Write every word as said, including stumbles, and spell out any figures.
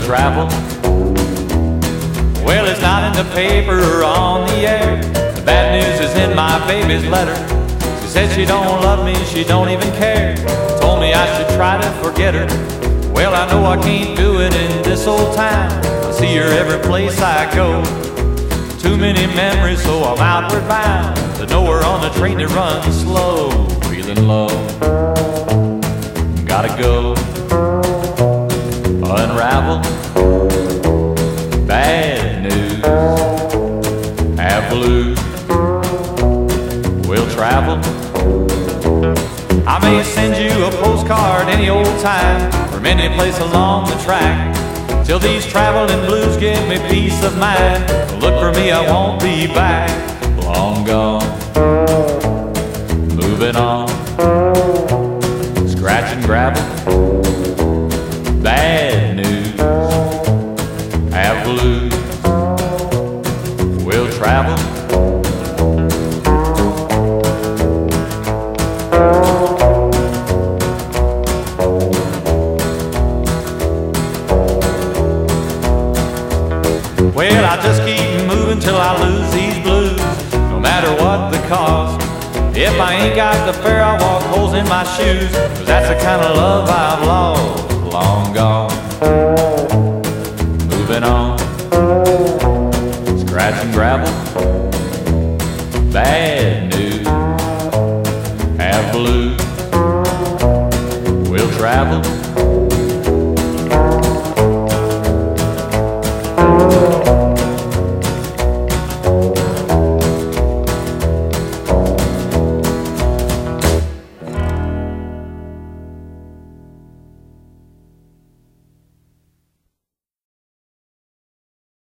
travel. Well, it's not in the paper or on the air. The bad news is in my baby's letter. She said she don't love me, she don't even care. Told me I should try to forget her. Well, I know I can't do it in this old town. I see her every place I go. Too many memories, so I'm outward bound to know her on the train that runs slow. Feeling low, gotta go. Unravel bad news, have blues, we'll travel. I may send you a postcard any old time from any place along the track, till these traveling blues give me peace of mind. Look for me, I won't be back. Long gone, moving on, scratch and gravel, bad news, have blues, we'll travel. Well, I just keep moving till I lose these blues, no matter what the cost. If I ain't got the fare, I'll walk holes in my shoes, 'cause that's the kind of love I've lost.